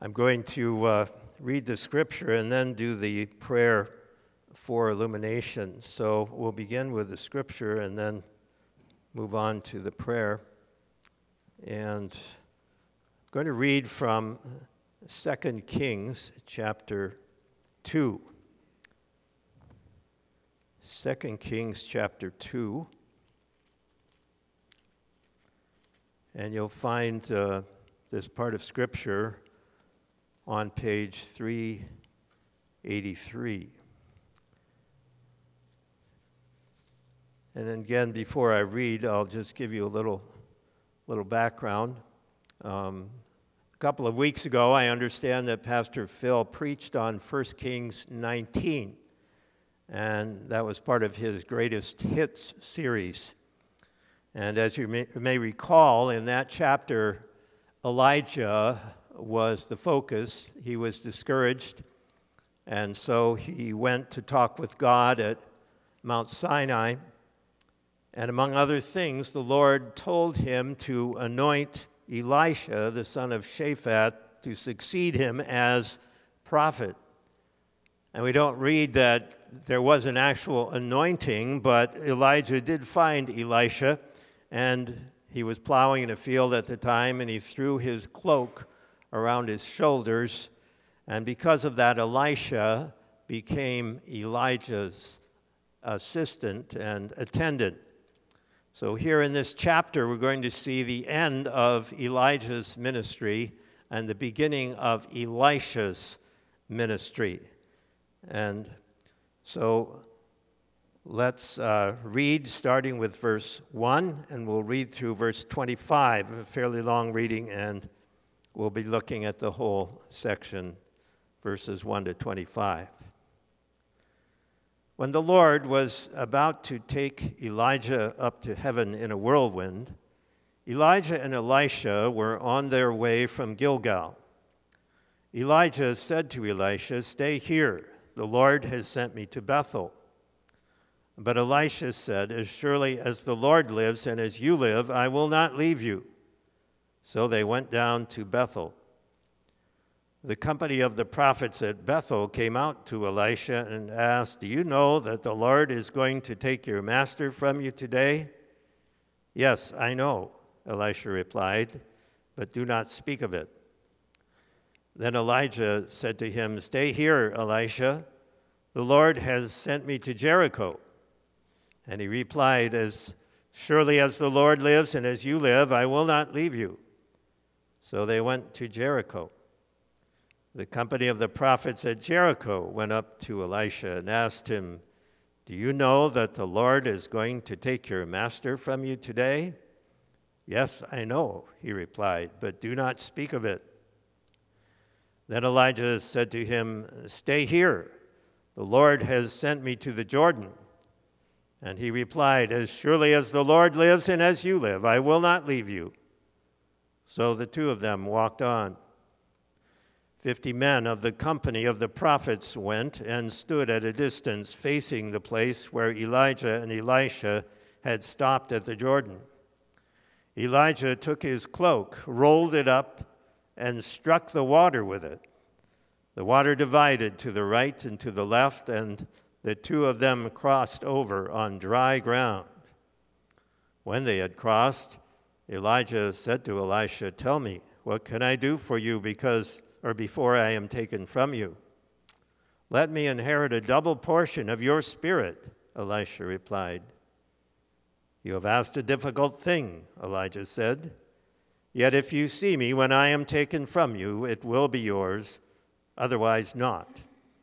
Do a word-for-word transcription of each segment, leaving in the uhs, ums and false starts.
I'm going to uh, read the scripture and then do the prayer for illumination. So we'll begin with the scripture and then move on to the prayer. And I'm going to read from Second Kings chapter two. Second Kings chapter two. And you'll find uh, this part of scripture on page three eighty-three. And then again, before I read, I'll just give you a little, little background. Um, a couple of weeks ago, I understand that Pastor Phil preached on First Kings nineteen, and that was part of his Greatest Hits series. And as you may, may recall, in that chapter, Elijah was the focus. He was discouraged, and so he went to talk with God at Mount Sinai. And among other things, the Lord told him to anoint Elisha, the son of Shaphat, to succeed him as prophet. And we don't read that there was an actual anointing, but Elijah did find Elisha, and he was plowing in a field at the time, and he threw his cloak around his shoulders, and because of that, Elisha became Elijah's assistant and attendant. So here in this chapter, we're going to see the end of Elijah's ministry and the beginning of Elisha's ministry. And so let's uh, read starting with verse one, and we'll read through verse twenty-five, a fairly long reading, and we'll be looking at the whole section, verses one to twenty-five. When the Lord was about to take Elijah up to heaven in a whirlwind, Elijah and Elisha were on their way from Gilgal. Elijah said to Elisha, "Stay here. The Lord has sent me to Bethel." But Elisha said, "As surely as the Lord lives and as you live, I will not leave you." So they went down to Bethel. The company of the prophets at Bethel came out to Elisha and asked, "Do you know that the Lord is going to take your master from you today?" "Yes, I know," Elisha replied, "but do not speak of it." Then Elijah said to him, "Stay here, Elisha. The Lord has sent me to Jericho." And he replied, "As surely as the Lord lives and as you live, I will not leave you." So they went to Jericho. The company of the prophets at Jericho went up to Elisha and asked him, "Do you know that the Lord is going to take your master from you today?" "Yes, I know," he replied, "but do not speak of it." Then Elijah said to him, "Stay here. The Lord has sent me to the Jordan." And he replied, "As surely as the Lord lives and as you live, I will not leave you." So the two of them walked on. Fifty men of the company of the prophets went and stood at a distance facing the place where Elijah and Elisha had stopped at the Jordan. Elijah took his cloak, rolled it up, and struck the water with it. The water divided to the right and to the left, and the two of them crossed over on dry ground. When they had crossed, Elijah said to Elisha, "Tell me, what can I do for you because or before I am taken from you?" "Let me inherit a double portion of your spirit," Elisha replied. "You have asked a difficult thing," Elijah said. "Yet if you see me when I am taken from you, it will be yours, otherwise not."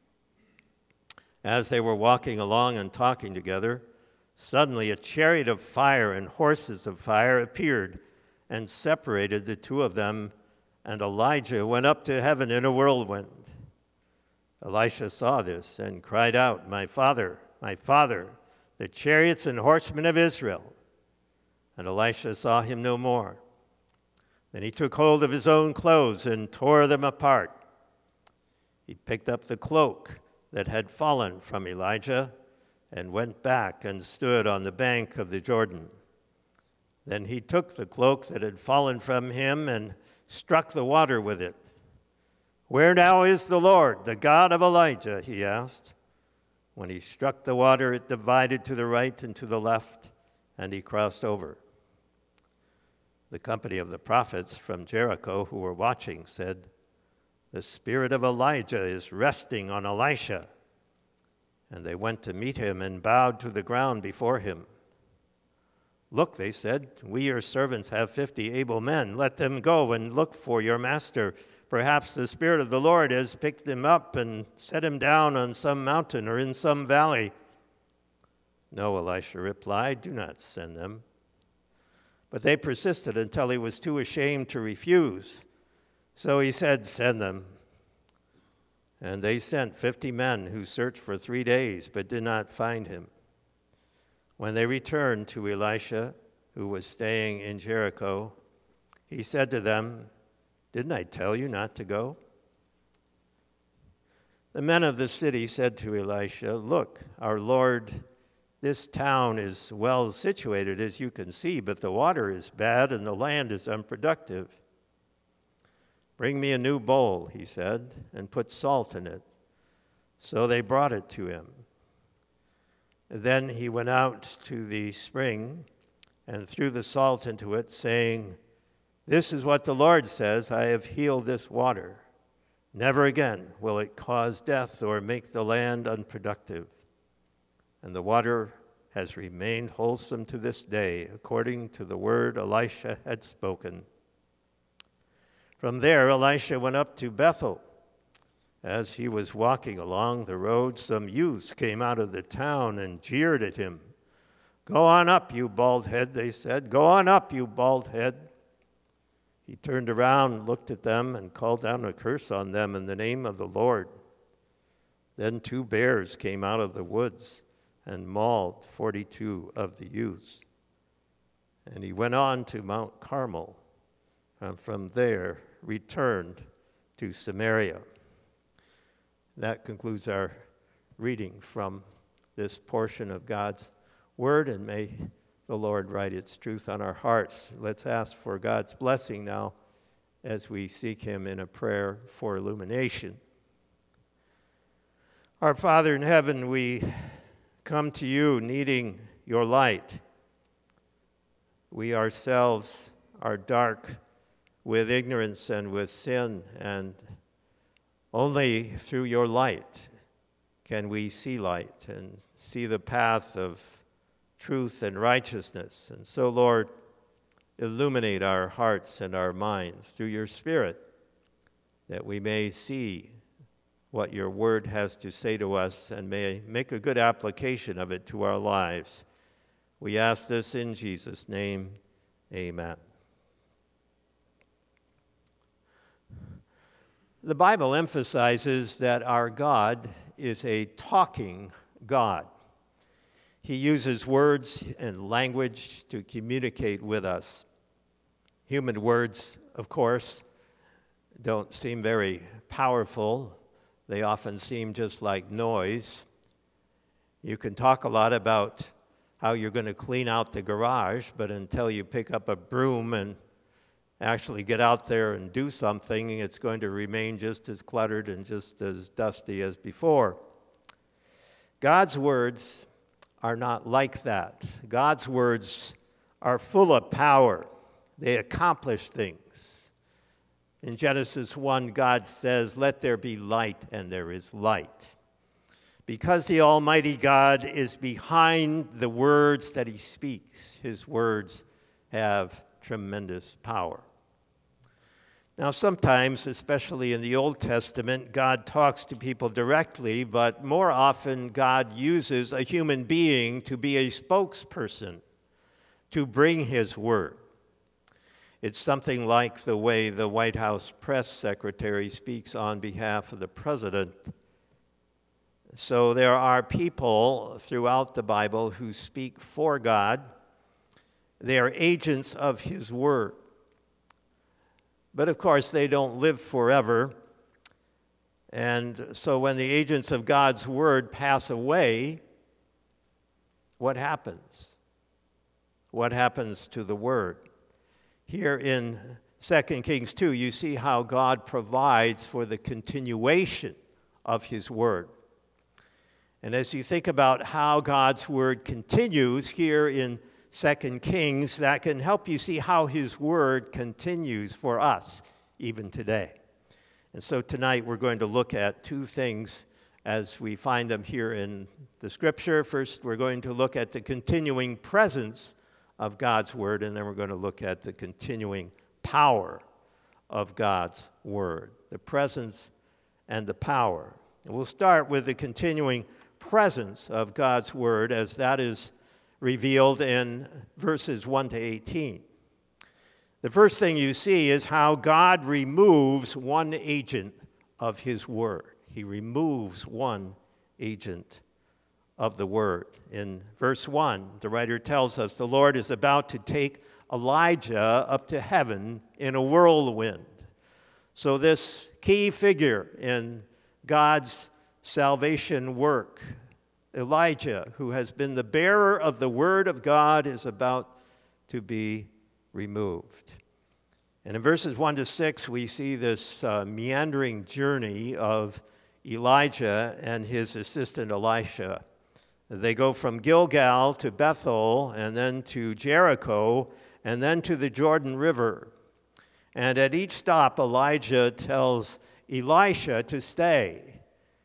As they were walking along and talking together, suddenly a chariot of fire and horses of fire appeared and separated the two of them, and Elijah went up to heaven in a whirlwind. Elisha saw this and cried out, "My father, my father, the chariots and horsemen of Israel." And Elisha saw him no more. Then he took hold of his own clothes and tore them apart. He picked up the cloak that had fallen from Elijah and went back and stood on the bank of the Jordan. Then he took the cloak that had fallen from him and struck the water with it. "Where now is the Lord, the God of Elijah?" he asked. When he struck the water, it divided to the right and to the left, and he crossed over. The company of the prophets from Jericho who were watching said, "The spirit of Elijah is resting on Elisha." And they went to meet him and bowed to the ground before him. "Look," they said, "we your servants have fifty able men. Let them go and look for your master. Perhaps the Spirit of the Lord has picked him up and set him down on some mountain or in some valley." "No," Elisha replied, "do not send them." But they persisted until he was too ashamed to refuse. So he said, "Send them." And they sent fifty men who searched for three days but did not find him. When they returned to Elisha, who was staying in Jericho, he said to them, "Didn't I tell you not to go?" The men of the city said to Elisha, "Look, our Lord, this town is well situated, as you can see, but the water is bad and the land is unproductive." "Bring me a new bowl," he said, "and put salt in it." So they brought it to him. Then he went out to the spring and threw the salt into it, saying, "This is what the Lord says, I have healed this water. Never again will it cause death or make the land unproductive." And the water has remained wholesome to this day, according to the word Elisha had spoken. From there, Elisha went up to Bethel. As he was walking along the road, some youths came out of the town and jeered at him. "Go on up, you bald head," they said. "Go on up, you bald head." He turned around, looked at them, and called down a curse on them in the name of the Lord. Then two bears came out of the woods and mauled forty-two of the youths. And he went on to Mount Carmel, and from there returned to Samaria. That concludes our reading from this portion of God's Word, and may the Lord write its truth on our hearts. Let's ask for God's blessing now as we seek Him in a prayer for illumination. Our Father in heaven, we come to you needing your light. We ourselves are dark with ignorance and with sin, and only through your light can we see light and see the path of truth and righteousness. And so, Lord, illuminate our hearts and our minds through your Spirit, that we may see what your word has to say to us and may make a good application of it to our lives. We ask this in Jesus' name. Amen. The Bible emphasizes that our God is a talking God. He uses words and language to communicate with us. Human words, of course, don't seem very powerful. They often seem just like noise. You can talk a lot about how you're going to clean out the garage, but until you pick up a broom and actually get out there and do something, it's going to remain just as cluttered and just as dusty as before. God's words are not like that. God's words are full of power. They accomplish things. In Genesis one, God says, "Let there be light," and there is light. Because the Almighty God is behind the words that he speaks, his words have tremendous power. Now, sometimes, especially in the Old Testament, God talks to people directly, but more often God uses a human being to be a spokesperson, to bring his word. It's something like the way the White House press secretary speaks on behalf of the president. So there are people throughout the Bible who speak for God. They are agents of his word. But of course, they don't live forever. And so when the agents of God's word pass away, what happens? What happens to the word? Here in Second Kings two, you see how God provides for the continuation of his word. And as you think about how God's word continues here in Second Kings, that can help you see how his word continues for us even today. And so tonight we're going to look at two things as we find them here in the scripture. First, we're going to look at the continuing presence of God's word, and then we're going to look at the continuing power of God's word, the presence and the power. And we'll start with the continuing presence of God's word as that is revealed in verses one to eighteen. The first thing you see is how God removes one agent of his word. He removes one agent of the word. In verse one, the writer tells us the Lord is about to take Elijah up to heaven in a whirlwind. So this key figure in God's salvation work, Elijah, who has been the bearer of the word of God, is about to be removed. And in verses one to six, we see this uh, meandering journey of Elijah and his assistant Elisha. They go from Gilgal to Bethel, and then to Jericho, and then to the Jordan River. And at each stop, Elijah tells Elisha to stay.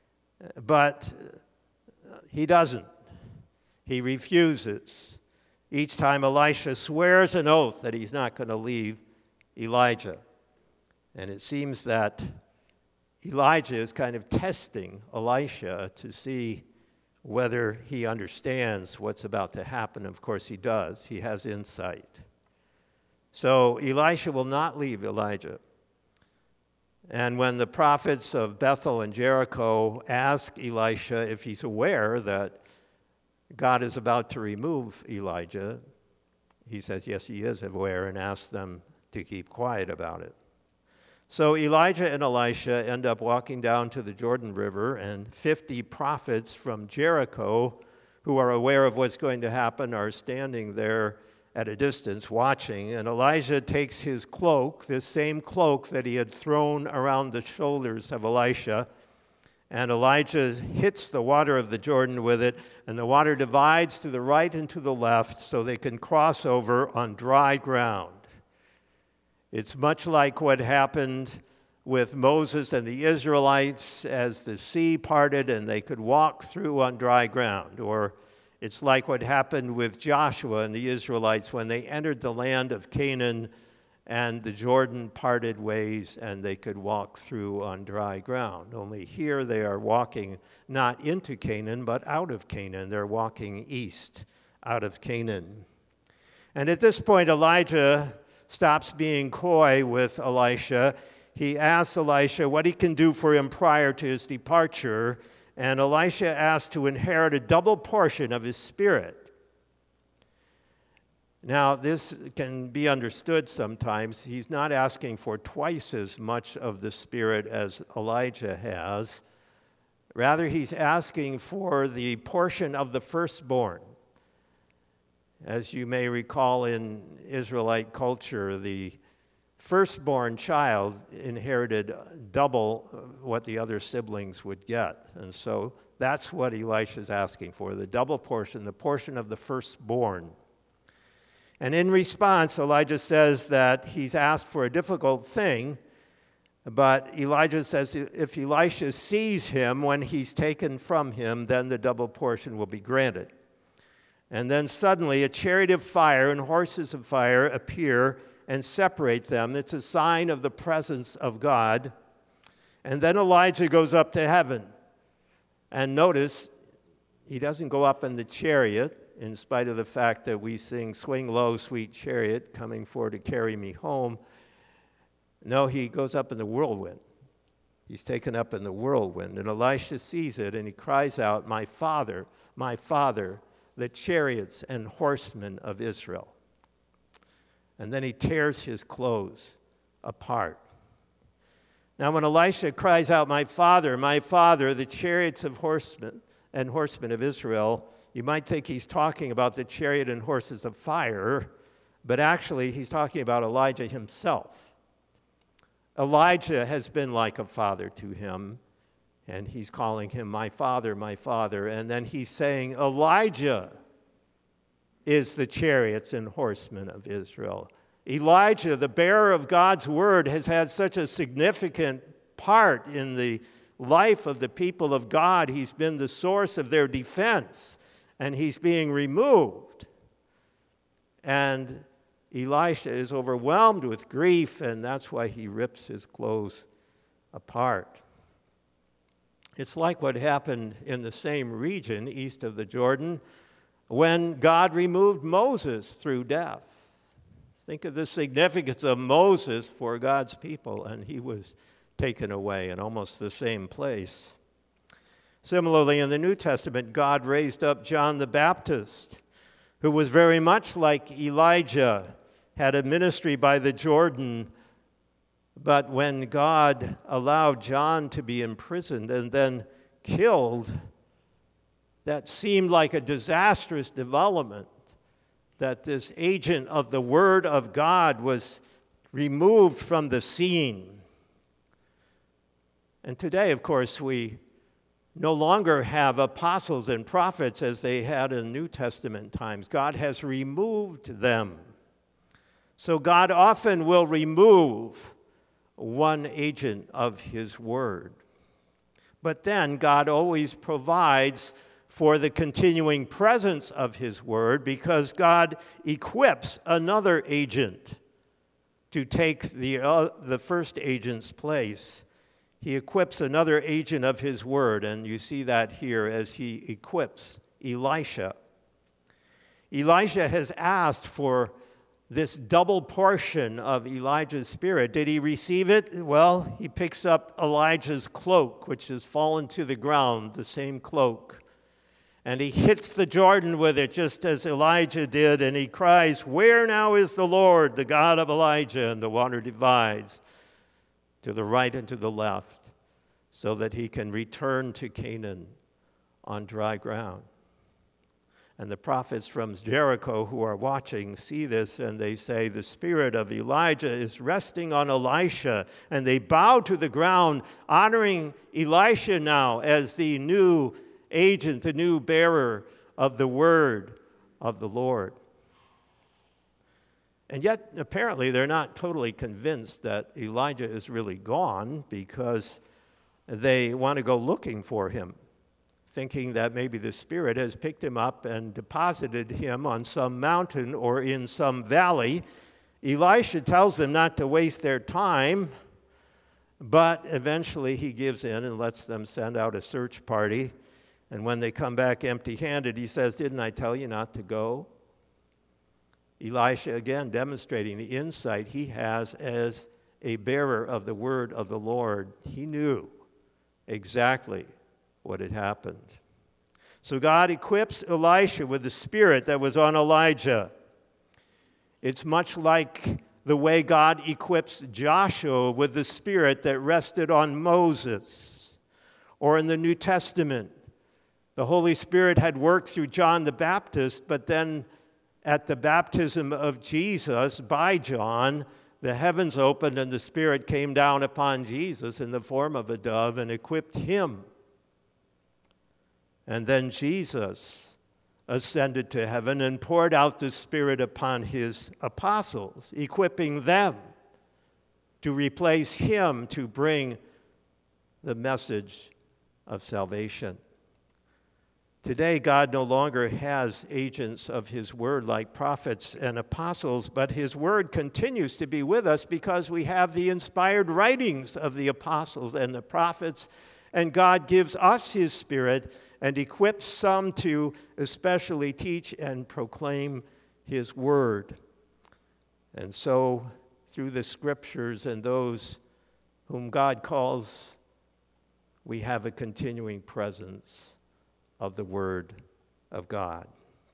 But he doesn't. He refuses. Each time Elisha swears an oath that he's not going to leave Elijah. And it seems that Elijah is kind of testing Elisha to see whether he understands what's about to happen. Of course he does. He has insight. So Elisha will not leave Elijah. And when the prophets of Bethel and Jericho ask Elisha if he's aware that God is about to remove Elijah, he says, yes, he is aware, and asks them to keep quiet about it. So Elijah and Elisha end up walking down to the Jordan River, and fifty prophets from Jericho who are aware of what's going to happen are standing there at a distance watching. And Elijah takes his cloak, this same cloak that he had thrown around the shoulders of Elisha, and Elijah hits the water of the Jordan with it, and the water divides to the right and to the left so they can cross over on dry ground. It's much like what happened with Moses and the Israelites as the sea parted and they could walk through on dry ground. Or it's like what happened with Joshua and the Israelites when they entered the land of Canaan and the Jordan parted ways and they could walk through on dry ground. Only here they are walking not into Canaan but out of Canaan. They're walking east out of Canaan. And at this point, Elijah stops being coy with Elisha. He asks Elisha what he can do for him prior to his departure, and Elisha asks to inherit a double portion of his spirit. Now, this can be understood sometimes. He's not asking for twice as much of the spirit as Elijah has. Rather, he's asking for the portion of the firstborn. As you may recall in Israelite culture, the firstborn child inherited double what the other siblings would get. And so that's what Elisha's asking for, the double portion, the portion of the firstborn. And in response, Elijah says that he's asked for a difficult thing, but Elijah says if Elisha sees him when he's taken from him, then the double portion will be granted. And then suddenly a chariot of fire and horses of fire appear and separate them. It's a sign of the presence of God. And then Elijah goes up to heaven. And notice, he doesn't go up in the chariot, in spite of the fact that we sing, "Swing low, sweet chariot, coming forward to carry me home." No, he goes up in the whirlwind. He's taken up in the whirlwind. And Elisha sees it, and he cries out, "My father, my father, the chariots and horsemen of Israel." And then he tears his clothes apart. Now when Elisha cries out, "My father, my father, the chariots of horsemen and horsemen of Israel," you might think he's talking about the chariot and horses of fire, but actually he's talking about Elijah himself. Elijah has been like a father to him, and he's calling him my father, my father. And then he's saying, Elijah is the chariots and horsemen of Israel. Elijah, the bearer of God's word, has had such a significant part in the life of the people of God. He's been the source of their defense, and he's being removed. And Elisha is overwhelmed with grief, and that's why he rips his clothes apart. It's like what happened in the same region east of the Jordan when God removed Moses through death. Think of the significance of Moses for God's people, and he was taken away in almost the same place. Similarly, in the New Testament, God raised up John the Baptist, who was very much like Elijah, had a ministry by the Jordan, but when God allowed John to be imprisoned and then killed, that seemed like a disastrous development, that this agent of the Word of God was removed from the scene. And today, of course, we no longer have apostles and prophets as they had in New Testament times. God has removed them. So God often will remove one agent of his word. But then God always provides for the continuing presence of his word, because God equips another agent to take the, uh, the first agent's place. He equips another agent of his word, and you see that here as he equips Elisha. Elisha has asked for this double portion of Elijah's spirit. Did he receive it? Well, he picks up Elijah's cloak, which has fallen to the ground, the same cloak. And he hits the Jordan with it, just as Elijah did, and he cries, "Where now is the Lord, the God of Elijah?" And the water divides to the right and to the left, so that he can return to Canaan on dry ground. And the prophets from Jericho who are watching see this, and they say, "The spirit of Elijah is resting on Elisha." And they bow to the ground, honoring Elisha now as the new agent, the new bearer of the word of the Lord. And yet, apparently, they're not totally convinced that Elijah is really gone, because they want to go looking for him, thinking that maybe the Spirit has picked him up and deposited him on some mountain or in some valley. Elisha tells them not to waste their time, but eventually he gives in and lets them send out a search party. And when they come back empty-handed, he says, "Didn't I tell you not to go?" Elisha, again, demonstrating the insight he has as a bearer of the word of the Lord. He knew exactly what had happened. So God equips Elisha with the spirit that was on Elijah. It's much like the way God equips Joshua with the spirit that rested on Moses. Or in the New Testament, the Holy Spirit had worked through John the Baptist, but then at the baptism of Jesus by John, the heavens opened and the Spirit came down upon Jesus in the form of a dove and equipped him. And then Jesus ascended to heaven and poured out the Spirit upon his apostles, equipping them to replace him to bring the message of salvation. Today, God no longer has agents of his word like prophets and apostles, but his word continues to be with us because we have the inspired writings of the apostles and the prophets, and God gives us his Spirit and equips some to especially teach and proclaim his word. And so, through the scriptures and those whom God calls, we have a continuing presence of the Word of God.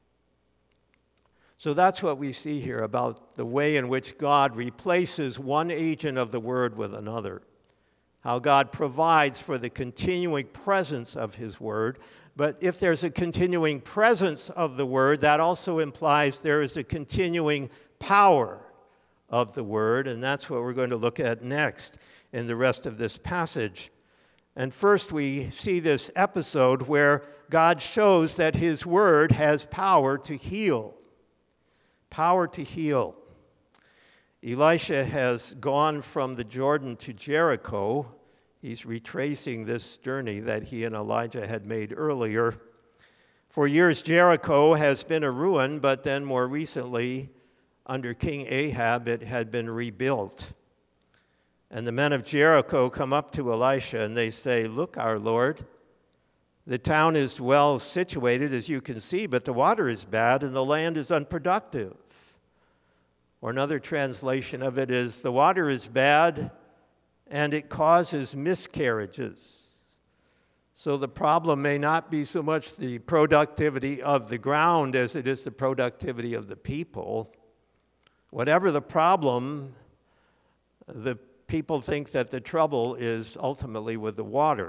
So that's what we see here about the way in which God replaces one agent of the Word with another. How God provides for the continuing presence of his Word. But if there's a continuing presence of the Word, that also implies there is a continuing power of the word, and that's what we're going to look at next in the rest of this passage. And first we see this episode where God shows that his word has power to heal. Power to heal. Elisha has gone from the Jordan to Jericho. He's retracing this journey that he and Elijah had made earlier. For years, Jericho has been a ruin, but then more recently, under King Ahab, it had been rebuilt. And the men of Jericho come up to Elisha and they say, "Look, our Lord, the town is well situated, as you can see, but the water is bad and the land is unproductive." Or another translation of it is, the water is bad and it causes miscarriages. So the problem may not be so much the productivity of the ground as it is the productivity of the people. Whatever the problem, the people think that the trouble is ultimately with the water.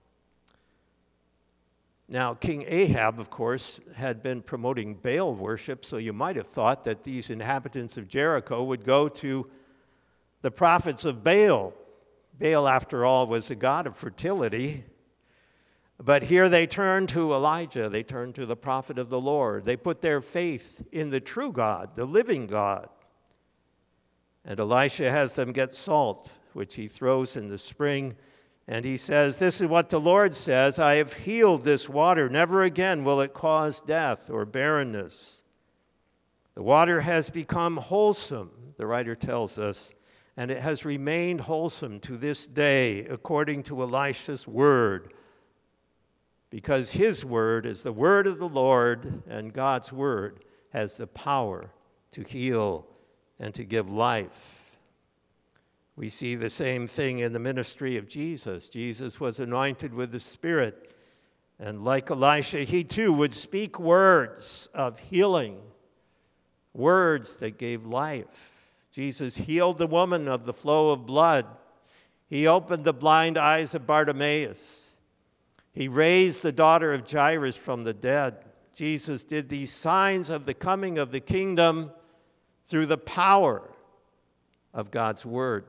Now, King Ahab, of course, had been promoting Baal worship, so you might have thought that these inhabitants of Jericho would go to the prophets of Baal. Baal, after all, was the god of fertility. But here they turn to Elijah. They turn to the prophet of the Lord. They put their faith in the true God, the living God. And Elisha has them get salt, which he throws in the spring. And he says, "This is what the Lord says, I have healed this water. Never again will it cause death or barrenness. The water has become wholesome," the writer tells us, "and it has remained wholesome to this day, according to Elisha's word." Because his word is the word of the Lord, and God's word has the power to heal and to give life. We see the same thing in the ministry of Jesus. Jesus was anointed with the Spirit, and like Elisha, he too would speak words of healing, words that gave life. Jesus healed the woman of the flow of blood. He opened the blind eyes of Bartimaeus. He raised the daughter of Jairus from the dead. Jesus did these signs of the coming of the kingdom through the power of God's word.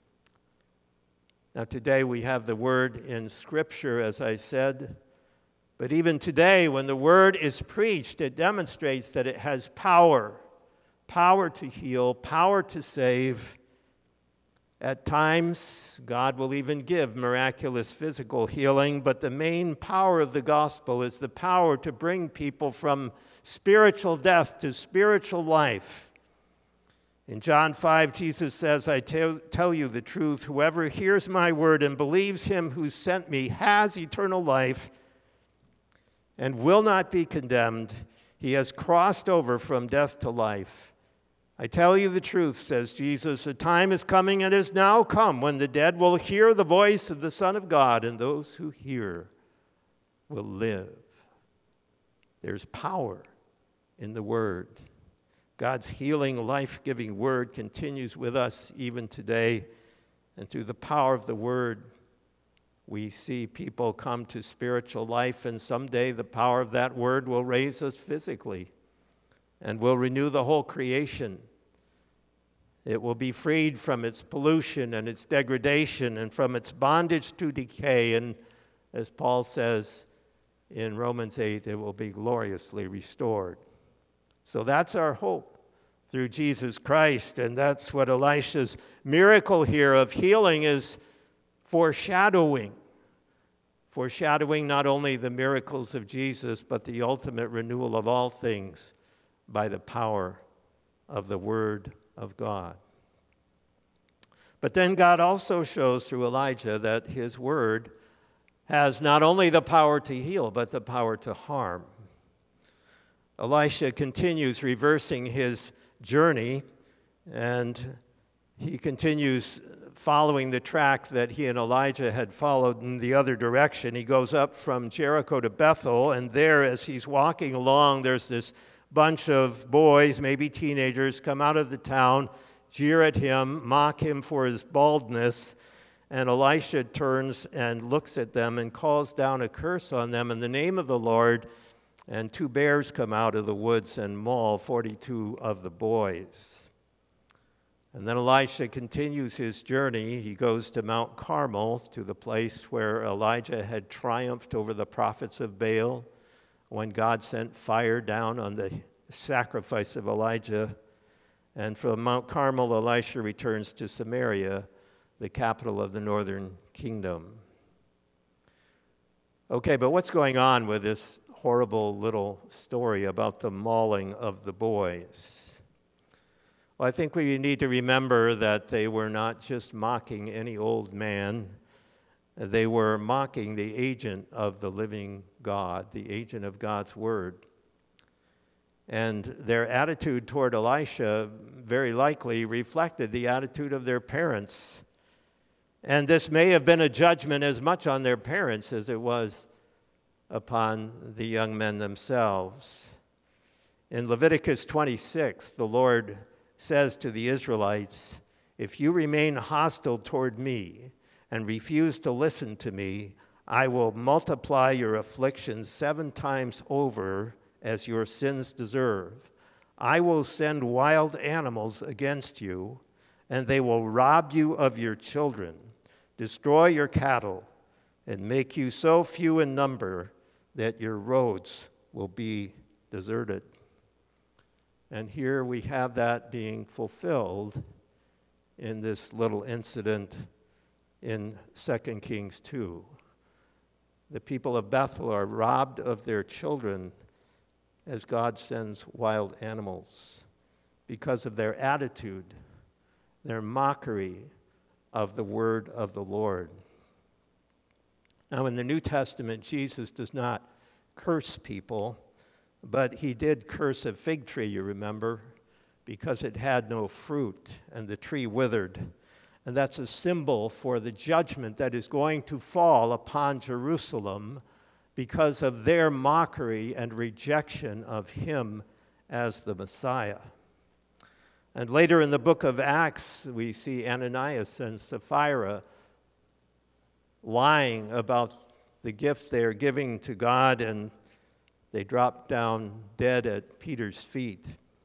Now, today we have the word in Scripture, as I said. But even today, when the word is preached, it demonstrates that it has power. Power to heal, power to save. At times, God will even give miraculous physical healing, but the main power of the gospel is the power to bring people from spiritual death to spiritual life. In John five, Jesus says, "I tell, tell you the truth, whoever hears my word and believes him who sent me has eternal life and will not be condemned. He has crossed over from death to life. I tell you the truth," says Jesus, "the time is coming and is now come when the dead will hear the voice of the Son of God, and those who hear will live." There's power in the word. God's healing, life-giving word continues with us even today. And through the power of the word, we see people come to spiritual life. And someday the power of that word will raise us physically and will renew the whole creation. It will be freed from its pollution and its degradation and from its bondage to decay. And as Paul says in Romans eight, it will be gloriously restored. So that's our hope through Jesus Christ, and that's what Elisha's miracle here of healing is foreshadowing. Foreshadowing not only the miracles of Jesus, but the ultimate renewal of all things by the power of the Word of God. But then God also shows through Elijah that his word has not only the power to heal, but the power to harm. Elisha continues reversing his journey, and he continues following the track that he and Elijah had followed in the other direction. He goes up from Jericho to Bethel, and there, as he's walking along, there's this bunch of boys, maybe teenagers, come out of the town, jeer at him, mock him for his baldness, and Elisha turns and looks at them and calls down a curse on them in the name of the Lord. And two bears come out of the woods and maul forty-two of the boys. And then Elisha continues his journey. He goes to Mount Carmel, to the place where Elijah had triumphed over the prophets of Baal when God sent fire down on the sacrifice of Elijah. And from Mount Carmel, Elisha returns to Samaria, the capital of the northern kingdom. Okay, but what's going on with this horrible little story about the mauling of the boys? Well, I think we need to remember that they were not just mocking any old man. They were mocking the agent of the living God, the agent of God's word. And their attitude toward Elisha very likely reflected the attitude of their parents. And this may have been a judgment as much on their parents as it was upon the young men themselves. In Leviticus twenty-six, the Lord says to the Israelites, "If you remain hostile toward me and refuse to listen to me, I will multiply your afflictions seven times over as your sins deserve. I will send wild animals against you, and they will rob you of your children, destroy your cattle, and make you so few in number that your roads will be deserted." And here we have that being fulfilled in this little incident in Second Kings two. The people of Bethel are robbed of their children as God sends wild animals because of their attitude, their mockery of the word of the Lord. Now, in the New Testament, Jesus does not curse people, but he did curse a fig tree, you remember, because it had no fruit and the tree withered. And that's a symbol for the judgment that is going to fall upon Jerusalem because of their mockery and rejection of him as the Messiah. And later in the book of Acts, we see Ananias and Sapphira lying about the gift they are giving to God, and they drop down dead at Peter's feet.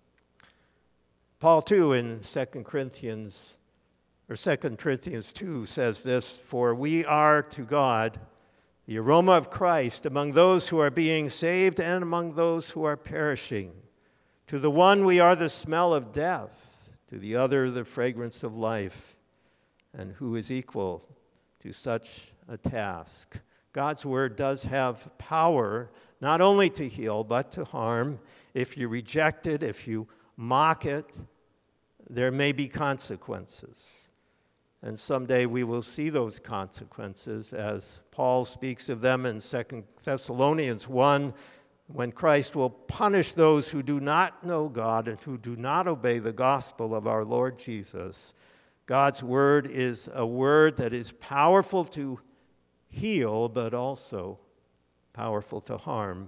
Paul, too, in Second Corinthians or Second Corinthians two says this, "For we are to God the aroma of Christ among those who are being saved and among those who are perishing. To the one we are the smell of death, to the other the fragrance of life. And who is equal to such a task?" God's word does have power not only to heal but to harm. If you reject it, if you mock it, there may be consequences. And someday we will see those consequences as Paul speaks of them in Second Thessalonians one, when Christ will punish those who do not know God and who do not obey the gospel of our Lord Jesus. God's word is a word that is powerful to heal, but also powerful to harm.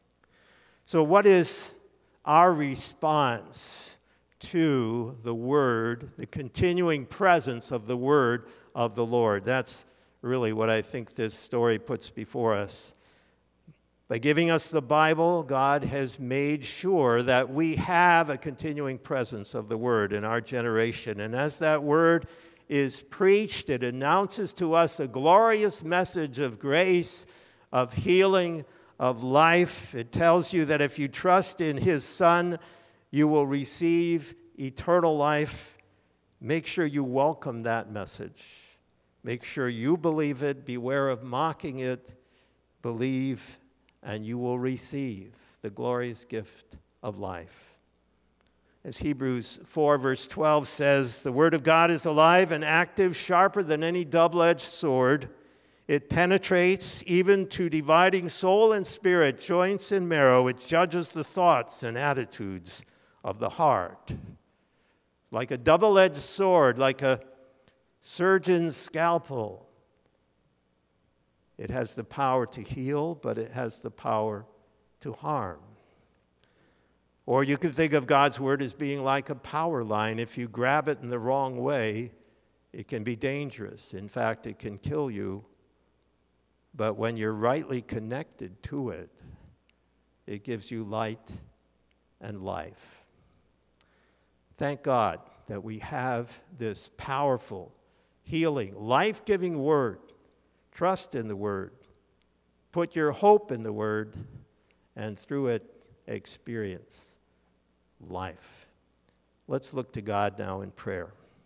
So what is our response to the word, the continuing presence of the word of the Lord? That's really what I think this story puts before us. By giving us the Bible, God has made sure that we have a continuing presence of the word in our generation. And as that word is preached, it announces to us a glorious message of grace, of healing, of life. It tells you that if you trust in his Son, you will receive eternal life. Make sure you welcome that message. Make sure you believe it. Beware of mocking it. Believe, and you will receive the glorious gift of life. As Hebrews four, verse twelve says, "The word of God is alive and active, sharper than any double-edged sword. It penetrates even to dividing soul and spirit, joints and marrow. It judges the thoughts and attitudes of the heart." Like a double-edged sword, like a surgeon's scalpel. It has the power to heal, but it has the power to harm. Or you could think of God's word as being like a power line. If you grab it in the wrong way, it can be dangerous. In fact, it can kill you. But when you're rightly connected to it, it gives you light and life. Thank God that we have this powerful, healing, life-giving word. Trust in the word. Put your hope in the word, and through it, experience life. Let's look to God now in prayer.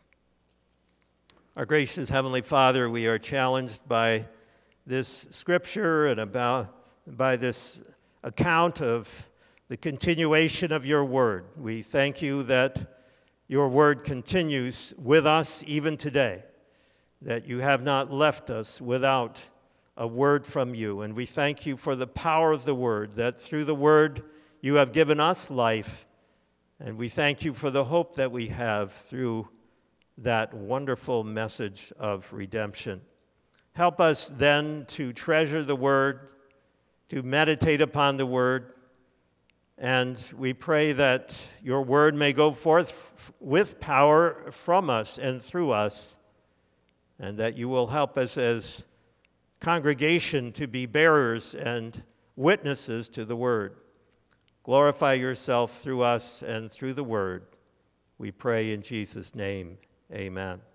Our gracious Heavenly Father, we are challenged by this scripture and about by this account of the continuation of your word. We thank you that your word continues with us even today, that you have not left us without a word from you. And we thank you for the power of the word, that through the word you have given us life. And we thank you for the hope that we have through that wonderful message of redemption. Help us then to treasure the word, to meditate upon the word, and we pray that your word may go forth with power from us and through us, and that you will help us as congregation to be bearers and witnesses to the word. Glorify yourself through us and through the word. We pray in Jesus' name. Amen.